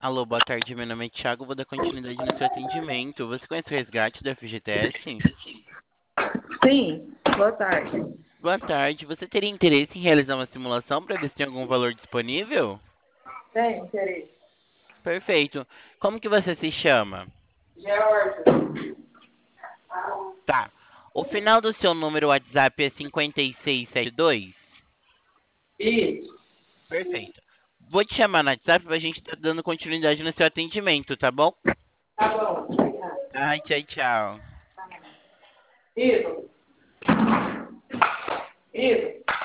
Alô, boa tarde. Meu nome é Thiago. Vou dar continuidade no seu atendimento. Você conhece o resgate do FGTS? Sim, boa tarde. Boa tarde. Você teria interesse em realizar uma simulação para ver se tem algum valor disponível? Tem interesse. Perfeito. Como que você se chama? Georgia. Tá. O final do seu número WhatsApp é 5672? Isso. Perfeito. Vou te chamar no WhatsApp pra gente estar dando continuidade no seu atendimento, tá bom? Tá bom, obrigada. Ai, tchau, tchau. Isso. Isso.